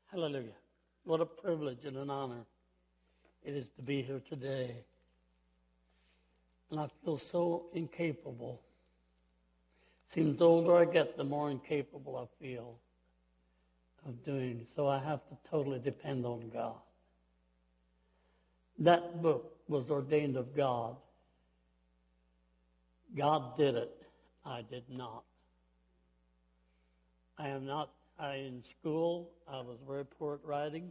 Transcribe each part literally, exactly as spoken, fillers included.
Hallelujah. What a privilege and an honor it is to be here today. And I feel so incapable. Seems the older I get, the more incapable I feel of doing. So I have to totally depend on God. That book was ordained of God. God did it. I did not. I am not, I, in school, I was very poor at writing.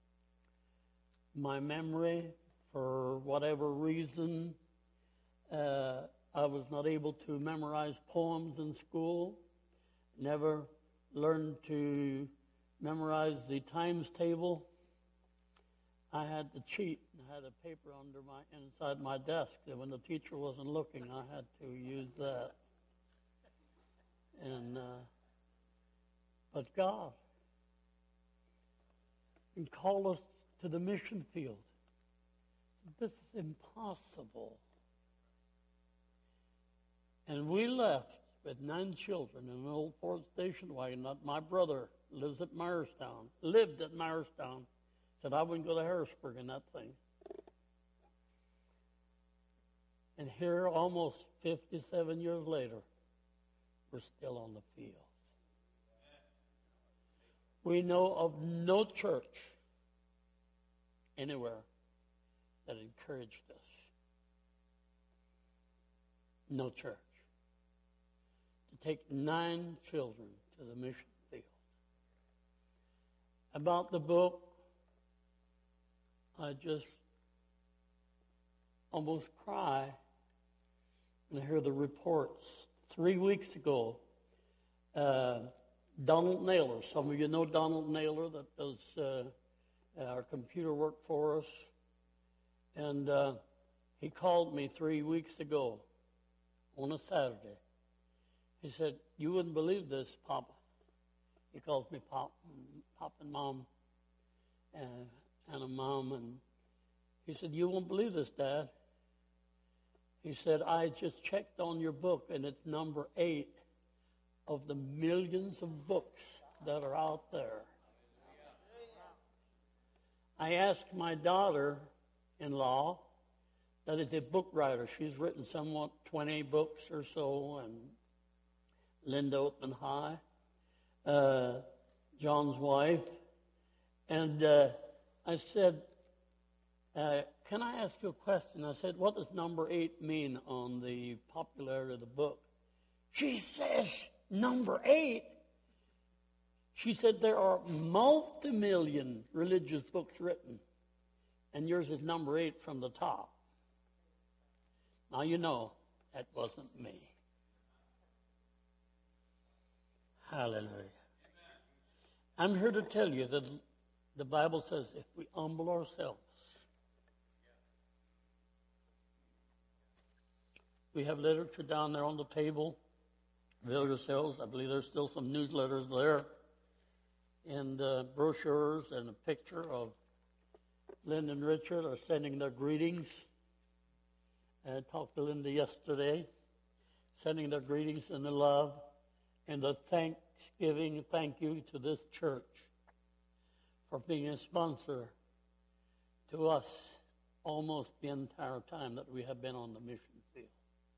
My memory, for whatever reason, uh, I was not able to memorize poems in school. Never learned to memorize the times table. I had to cheat. I had a paper under my inside my desk, and when the teacher wasn't looking, I had to use that. And uh, but God can call us to the mission field. This is impossible. And we left with nine children in an old Ford station wagon. Not my brother lives at Myerstown, lived at Myerstown. Said I wouldn't go to Harrisburg in that thing. And here, almost fifty-seven years later, we're still on the field. We know of no church anywhere that encouraged us. No church. To take nine children to the mission field. About the book, I just almost cry when I hear the reports. Three weeks ago, uh, Donald Naylor, some of you know Donald Naylor that does uh, our computer work for us, and uh, he called me three weeks ago on a Saturday. He said, "You wouldn't believe this, Pop." He calls me Pop, Pop and Mom, and and a mom, and he said, "You won't believe this, Dad." He said, "I just checked on your book, and it's number eight of the millions of books that are out there." I asked my daughter-in-law, that is a book writer. She's written somewhat twenty books or so, and Linda Open High, uh, John's wife, and uh, I said, uh, "Can I ask you a question?" I said, "What does number eight mean on the popularity of the book?" She says, "Number eight?" She said, "There are multi-million religious books written, and yours is number eight from the top." Now you know that wasn't me. Hallelujah. I'm here to tell you that the Bible says if we humble ourselves, we have literature down there on the table. Avail yourselves. I believe there's still some newsletters there, and uh, brochures, and a picture of Linda and Richard are sending their greetings. I talked to Linda yesterday, sending their greetings and the love and the thanksgiving, thank you to this church for being a sponsor to us almost the entire time that we have been on the mission field.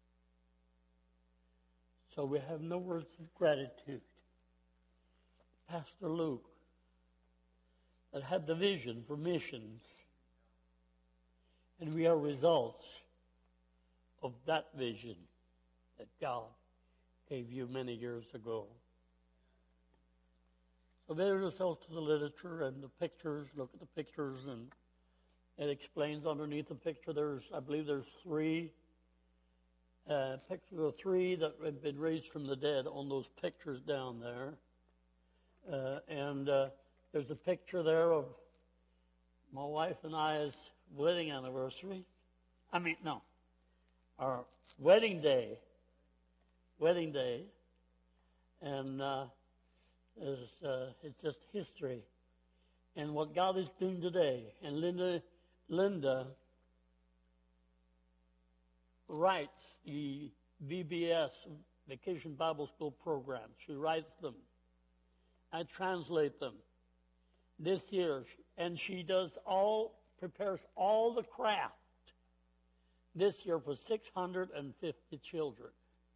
So we have no words of gratitude. Pastor Luke, that had the vision for missions, and we are results of that vision that God gave you many years ago. So avail yourself to the literature and the pictures. Look at the pictures, and it explains underneath the picture. There's, I believe, there's three uh, pictures of three that have been raised from the dead on those pictures down there, uh, and uh, there's a picture there of my wife and I's wedding anniversary. I mean, no, our wedding day. Wedding day, and uh, is, uh, it's just history, and what God is doing today. And Linda, Linda writes the V B S, Vacation Bible School programs. She writes them. I translate them. this year, and she does all, prepares all the craft this year for six hundred fifty children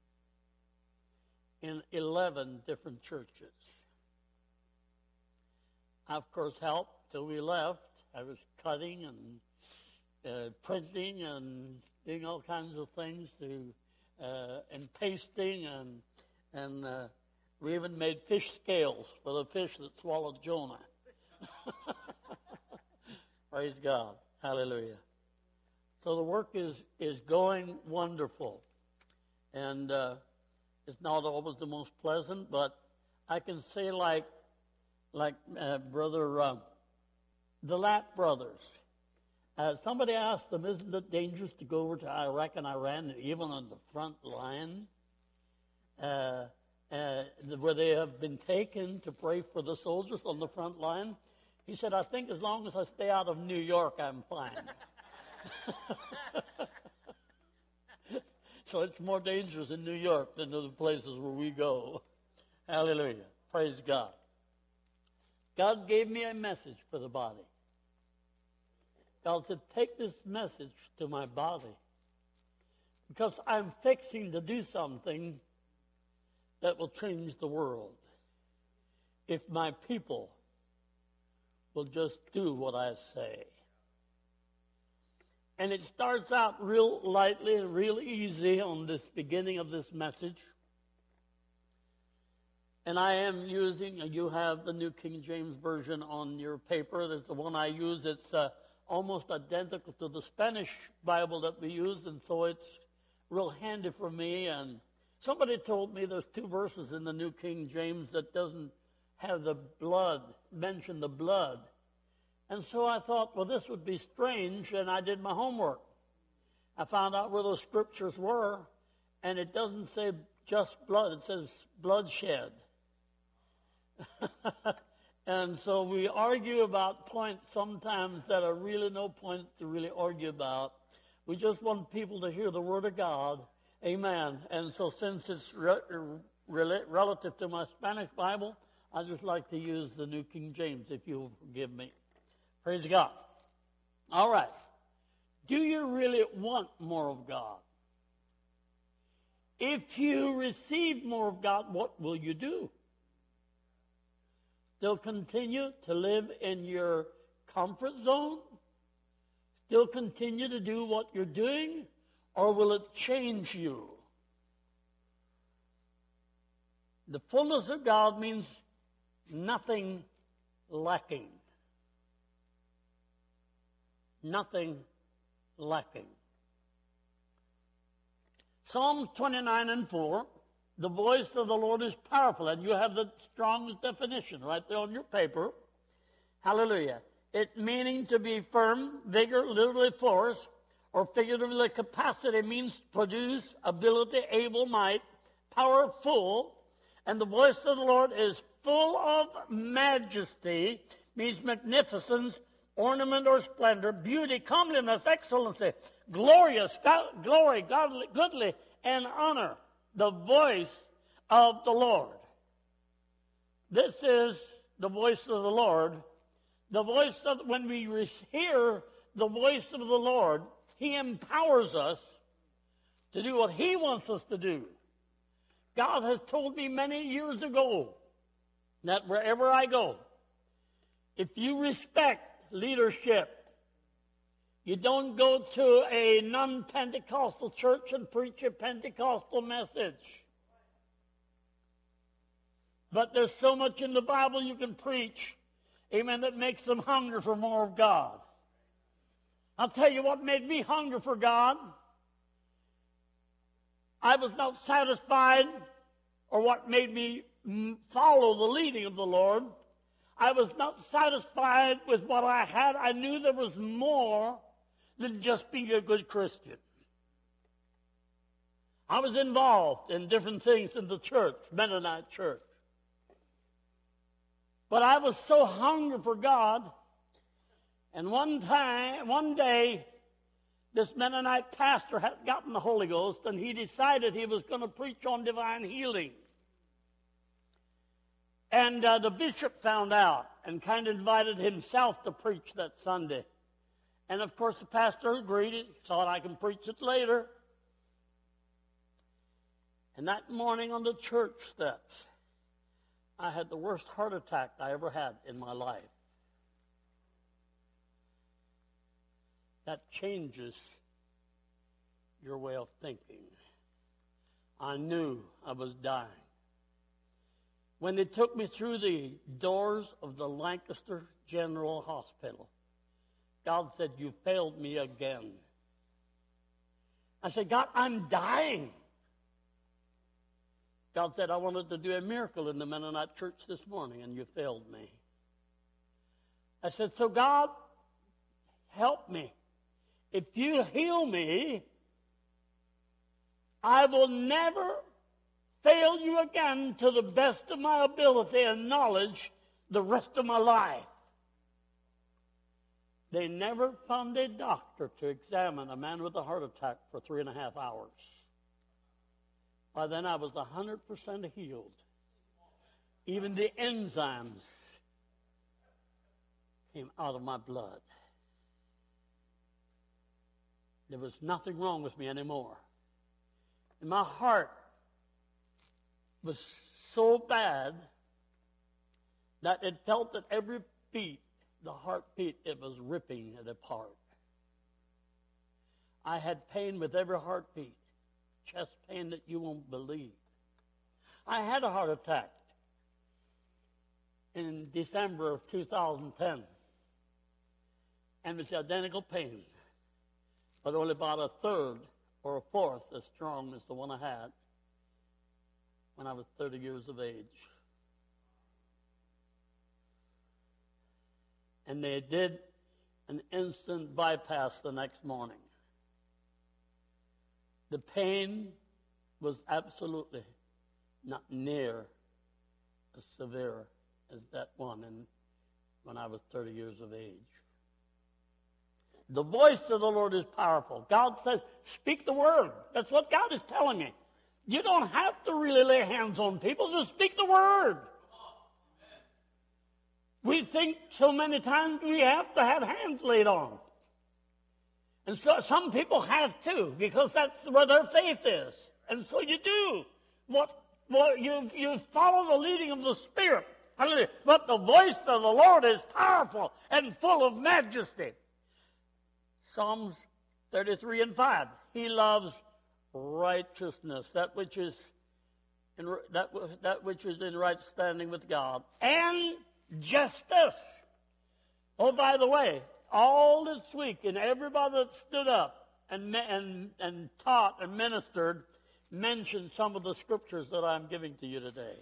in eleven different churches. I, of course, helped till we left. I was cutting and uh, printing and doing all kinds of things to, uh, and pasting, and and uh, we even made fish scales for the fish that swallowed Jonah. Praise God. Hallelujah. So the work is, is going wonderful. And uh, it's not always the most pleasant, but I can say like like uh, Brother, uh, the Latt brothers. Uh, somebody asked them, isn't it dangerous to go over to Iraq and Iran, even on the front line, uh, uh, where they have been taken to pray for the soldiers on the front line? He said, I think as long as I stay out of New York, I'm fine. So it's more dangerous in New York than other places where we go. Hallelujah. Praise God. God gave me a message for the body. God said, take this message to my body, because I'm fixing to do something that will change the world if my people will just do what I say. And it starts out real lightly and real easy on this beginning of this message. And I am using, you have the New King James Version on your paper. That's the one I use. It's uh, almost identical to the Spanish Bible that we use, and so it's real handy for me. And somebody told me there's two verses in the New King James that doesn't have the blood, mention the blood. And so I thought, well, this would be strange, and I did my homework. I found out where those scriptures were, and it doesn't say just blood. It says bloodshed. And so we argue about points sometimes that are really no points to really argue about. We just want people to hear the Word of God. Amen. And so since it's re- re- relative to my Spanish Bible, I just like to use the New King James, if you'll forgive me. Praise God. All right. Do you really want more of God? If you receive more of God, what will you do? Still continue to live in your comfort zone? Still continue to do what you're doing? Or will it change you? The fullness of God means nothing lacking. Nothing lacking. Psalms twenty-nine and four, the voice of the Lord is powerful, and you have the Strong's definition right there on your paper. Hallelujah. It meaning to be firm, vigor, literally force, or figuratively capacity, means produce, ability, able, might, powerful, and the voice of the Lord is full of majesty, means magnificence, ornament or splendor, beauty, comeliness, excellency, glorious, God, glory, godly, goodly, and honor. The voice of the Lord. This is the voice of the Lord. The voice of, when we hear the voice of the Lord, He empowers us to do what He wants us to do. God has told me many years ago that wherever I go, if you respect leadership, you don't go to a non-Pentecostal church and preach a Pentecostal message. But there's so much in the Bible you can preach, amen, that makes them hunger for more of God. I'll tell you what made me hunger for God. I was not satisfied, or what made me follow the leading of the Lord. I was not satisfied with what I had. I knew there was more than just being a good Christian. I was involved in different things in the church, Mennonite church. But I was so hungry for God, and one time, one day, this Mennonite pastor had gotten the Holy Ghost, and he decided he was going to preach on divine healing. And uh, the bishop found out and kind of invited himself to preach that Sunday. And, of course, the pastor agreed. He thought, I can preach it later. And that morning on the church steps, I had the worst heart attack I ever had in my life. That changes your way of thinking. I knew I was dying. When they took me through the doors of the Lancaster General Hospital, God said, you failed me again. I said, God, I'm dying. God said, I wanted to do a miracle in the Mennonite church this morning, and you failed me. I said, so God, help me. If you heal me, I will never fail you again to the best of my ability and knowledge the rest of my life. They never found a doctor to examine a man with a heart attack for three and a half hours. By then I was one hundred percent healed. Even the enzymes came out of my blood. There was nothing wrong with me anymore. And my heart was so bad that it felt that every beat, the heartbeat, it was ripping it apart. I had pain with every heartbeat, chest pain that you won't believe. I had a heart attack in December of two thousand ten, and it's identical pain, but only about a third or a fourth as strong as the one I had when I was thirty years of age. And they did an instant bypass the next morning. The pain was absolutely not near as severe as that one in, when I was thirty years of age. The voice of the Lord is powerful. God says, speak the word. That's what God is telling me. You don't have to really lay hands on people. Just speak the word. We think so many times we have to have hands laid on. And so some people have to, because that's where their faith is. And so you do. What, what you, you follow the leading of the Spirit. Hallelujah. But the voice of the Lord is powerful and full of majesty. Psalms thirty-three and five. He loves righteousness, that which is in, that, that which is in right standing with God, and justice. Oh, by the way, all this week, and everybody that stood up and, and, and taught and ministered mentioned some of the scriptures that I'm giving to you today.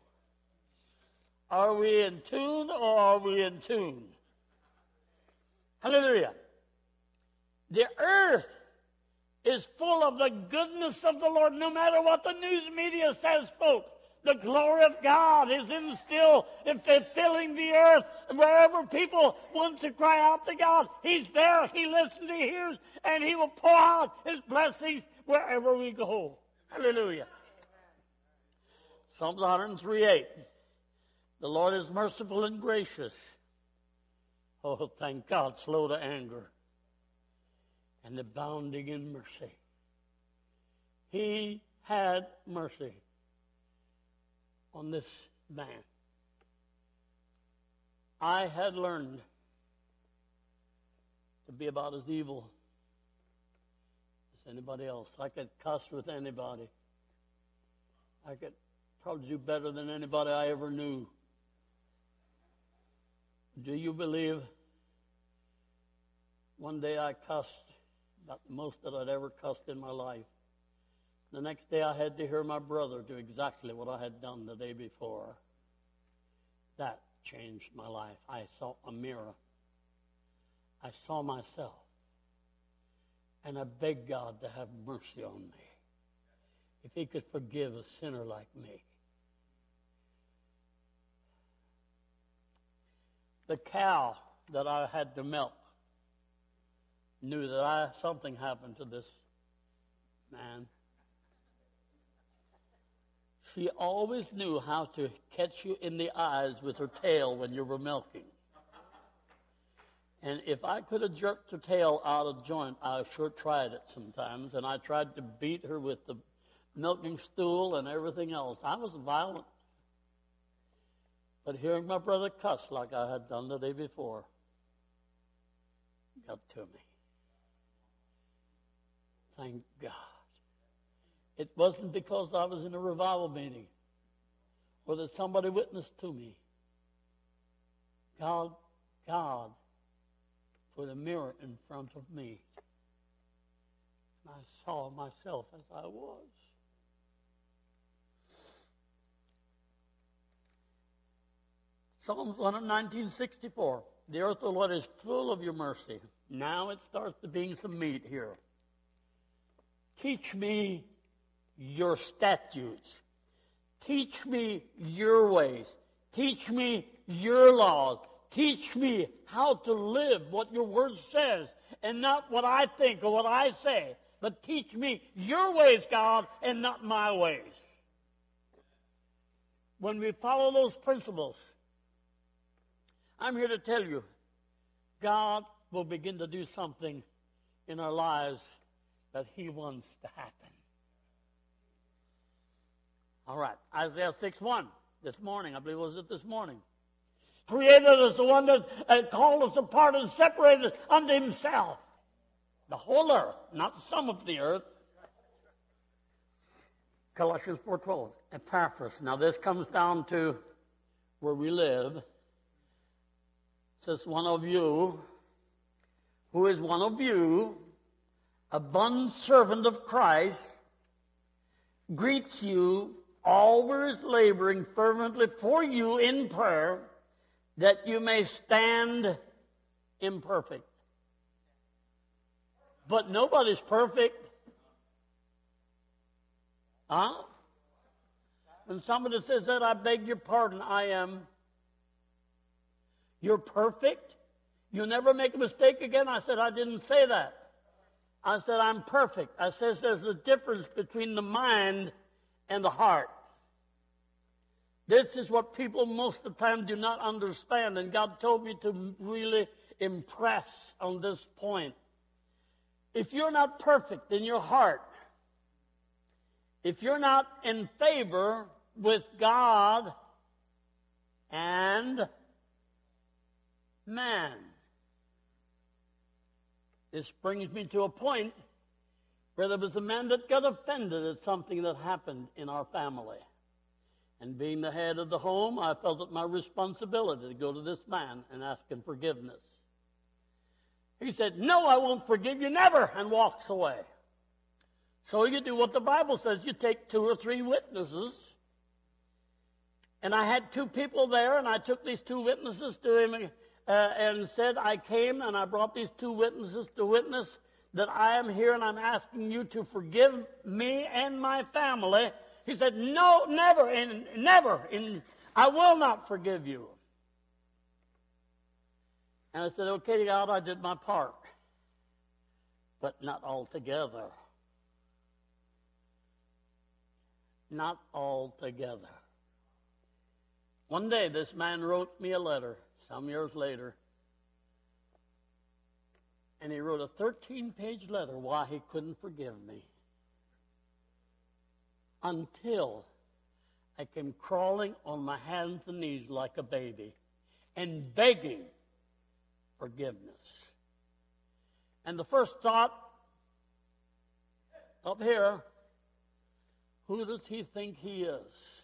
Are we in tune or are we in tune? Hallelujah. The earth is full of the goodness of the Lord, no matter what the news media says, folks. The glory of God is in still filling the earth. Wherever people want to cry out to God, He's there, He listens, He hears, and He will pour out His blessings wherever we go. Hallelujah. Psalms one oh three eight. The Lord is merciful and gracious. Oh, thank God, slow to anger and abounding in mercy. He had mercy on this man. I had learned to be about as evil as anybody else. I could cuss with anybody. I could probably do better than anybody I ever knew. Do you believe one day I cussed about the most that I'd ever cussed in my life? The next day I had to hear my brother do exactly what I had done the day before. That changed my life. I saw a mirror. I saw myself. And I begged God to have mercy on me. If He could forgive a sinner like me. The cow that I had to milk knew that I, something happened to this man. she always knew how to catch you in the eyes with her tail when you were milking. And if I could have jerked her tail out of joint, I sure tried it sometimes. And I tried to beat her with the milking stool and everything else. I was violent. But hearing my brother cuss like I had done the day before got to me. Thank God. It wasn't because I was in a revival meeting or that somebody witnessed to me. God, God put a mirror in front of me. And I saw myself as I was. Psalms one nineteen sixty-four. The earth, O Lord, is full of your mercy. Now it starts to being some meat here. Teach me your statutes. Teach me your ways. Teach me your laws. Teach me how to live what your word says and not what I think or what I say. But teach me your ways, God, and not my ways. When we follow those principles, I'm here to tell you, God will begin to do something in our lives that he wants to happen. All right, Isaiah six one, this morning, I believe it was it this morning. Created us, the one that uh, called us apart and separated us unto himself. The whole earth, not some of the earth. Colossians four twelve, Epaphras. Now this comes down to where we live. It says, one of you, who is one of you, a bondservant of Christ, greets you, always laboring fervently for you in prayer, that you may stand imperfect. But nobody's perfect. Huh? When somebody says that, I beg your pardon, I am. You're perfect? You never make a mistake again? I said, I didn't say that. I said, I'm perfect. I said, there's a difference between the mind and the heart. This is what people most of the time do not understand, and God told me to really impress on this point. If you're not perfect in your heart, if you're not in favor with God and man, this brings me to a point where there was a man that got offended at something that happened in our family. And being the head of the home, I felt it my responsibility to go to this man and ask him forgiveness. He said, no, I won't forgive you, never, and walks away. So you do what the Bible says. You take two or three witnesses. And I had two people there, and I took these two witnesses to him uh, and said, I came and I brought these two witnesses to witness that I am here and I'm asking you to forgive me and my family. He said, no, never, and never, and I will not forgive you. And I said, okay, God, I did my part, but not altogether. Not altogether. One day, this man wrote me a letter, some years later, and he wrote a thirteen-page letter why he couldn't forgive me. Until I came crawling on my hands and knees like a baby and begging forgiveness. And the first thought up here, who does he think he is?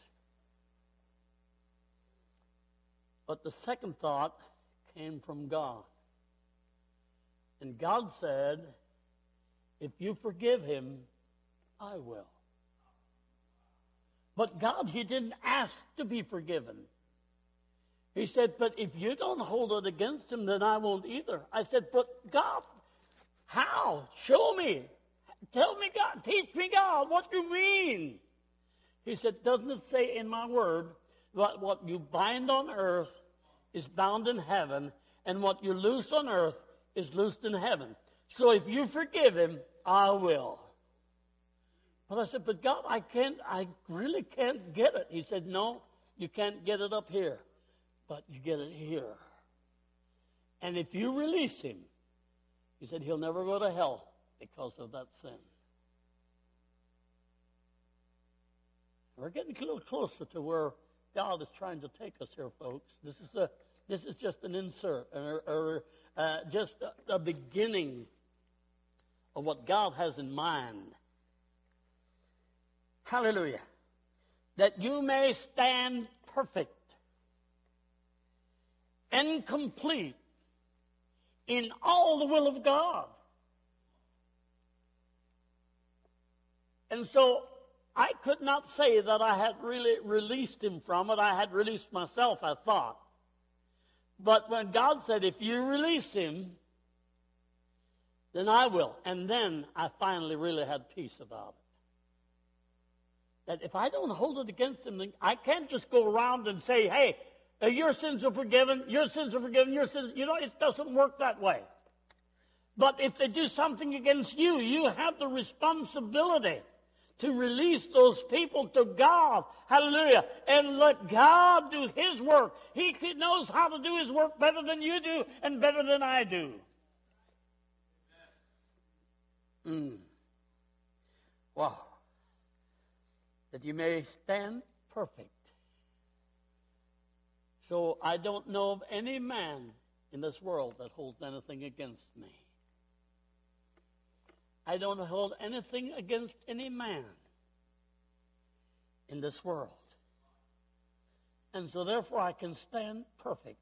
But the second thought came from God. And God said, if you forgive him, I will. But God, he didn't ask to be forgiven. He said, but if you don't hold it against him, then I won't either. I said, but God, how? Show me. Tell me, God. Teach me, God, what you mean. He said, doesn't it say in my word that what you bind on earth is bound in heaven, and what you loose on earth is loosed in heaven? So if you forgive him, I will. But I said, but God, I can't, I really can't get it. He said, no, you can't get it up here, but you get it here. And if you release him, he said, he'll never go to hell because of that sin. We're getting a little closer to where God is trying to take us here, folks. This is a, this is just an insert, or, or uh, just a, a beginning of what God has in mind. Hallelujah. That you may stand perfect and complete in all the will of God. And so I could not say that I had really released him from it. I had released myself, I thought. But when God said, if you release him, then I will. And then I finally really had peace about it. That if I don't hold it against him, then I can't just go around and say, hey, uh, your sins are forgiven, your sins are forgiven, your sins, you know, it doesn't work that way. But if they do something against you, you have the responsibility to release those people to God. Hallelujah. And let God do his work. He knows how to do his work better than you do and better than I do. Mm. Wow. That you may stand perfect. So I don't know of any man in this world that holds anything against me. I don't hold anything against any man in this world. And so therefore I can stand perfect.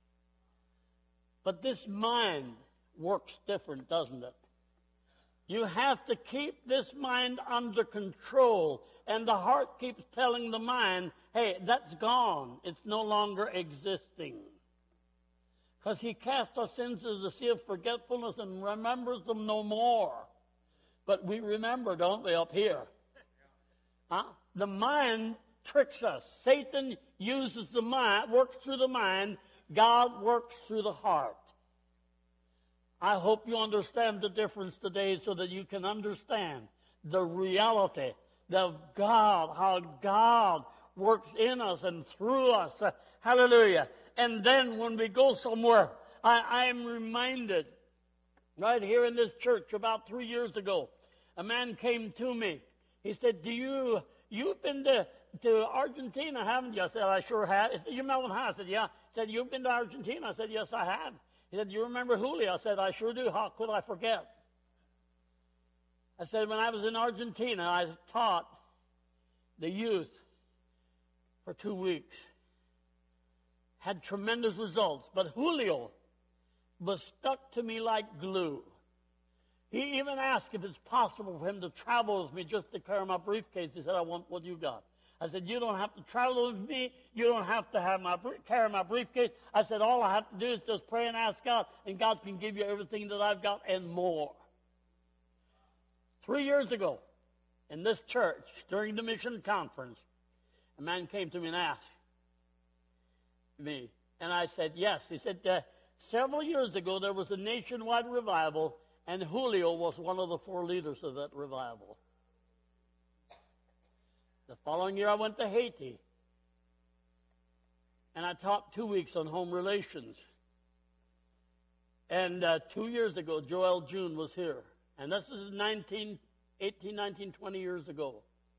But this mind works different, doesn't it? You have to keep this mind under control. And the heart keeps telling the mind, hey, that's gone. It's no longer existing. Because he casts our sins as a sea of forgetfulness and remembers them no more. But we remember, don't we, up here? Huh? The mind tricks us. Satan uses the mind, works through the mind. God works through the heart. I hope you understand the difference today so that you can understand the reality of God, how God works in us and through us. Uh, hallelujah. And then when we go somewhere, I, I am reminded, right here in this church about three years ago, a man came to me. He said, do you, you've been to, to Argentina, haven't you? I said, I sure have. He said, you Melvin High? I said, yeah. He said, you've been to Argentina? I said, yes, I have. He said, do you remember Julio? I said, I sure do. How could I forget? I said, when I was in Argentina, I taught the youth for two weeks. Had tremendous results. But Julio was stuck to me like glue. He even asked if it's possible for him to travel with me just to carry my briefcase. He said, I want what you got. I said, you don't have to travel with me. You don't have to have my carry my briefcase. I said, all I have to do is just pray and ask God, and God can give you everything that I've got and more. Three years ago, in this church, during the mission conference, a man came to me and asked me, and I said, yes. He said, uh, several years ago, there was a nationwide revival, and Julio was one of the four leaders of that revival. The following year, I went to Haiti, and I taught two weeks on home relations. And uh, two years ago, Joel June was here. And this is nineteen, eighteen, nineteen, twenty years ago.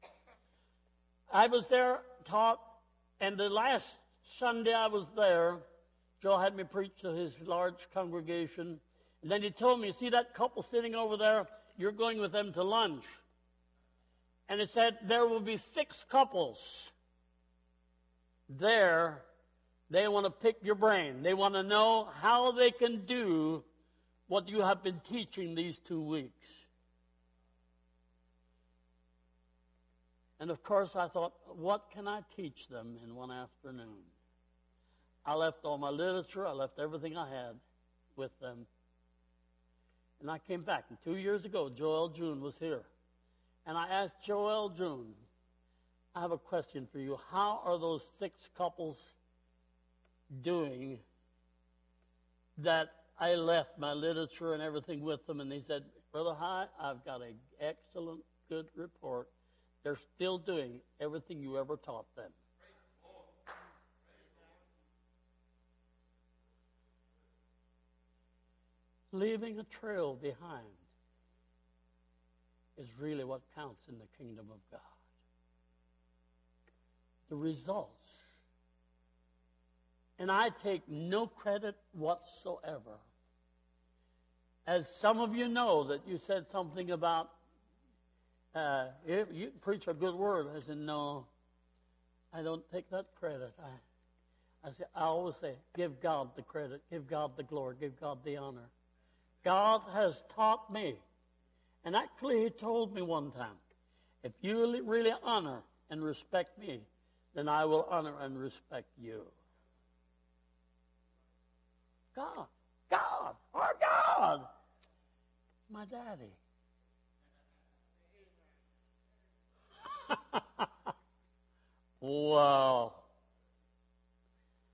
I was there, taught, and the last Sunday I was there, Joel had me preach to his large congregation. And then he told me, see that couple sitting over there? You're going with them to lunch. And it said there will be six couples there. They want to pick your brain. They want to know how they can do what you have been teaching these two weeks. And of course I thought, what can I teach them in one afternoon? I left all my literature. I left everything I had with them. And I came back. And two years ago, Joel June was here. And I asked Joel June, I have a question for you. How are those six couples doing that I left my literature and everything with them? And he said, Brother High, I've got an excellent, good report. they're still doing everything you ever taught them. Leaving a trail behind is really what counts in the kingdom of God. The results. And I take no credit whatsoever. As some of you know that you said something about, uh, if you preach a good word. I said, no, I don't take that credit. I, I, say, I always say, give God the credit, give God the glory, give God the honor. God has taught me. And actually, he told me one time, if you really honor and respect me, then I will honor and respect you. God, God, our God, my daddy. Wow.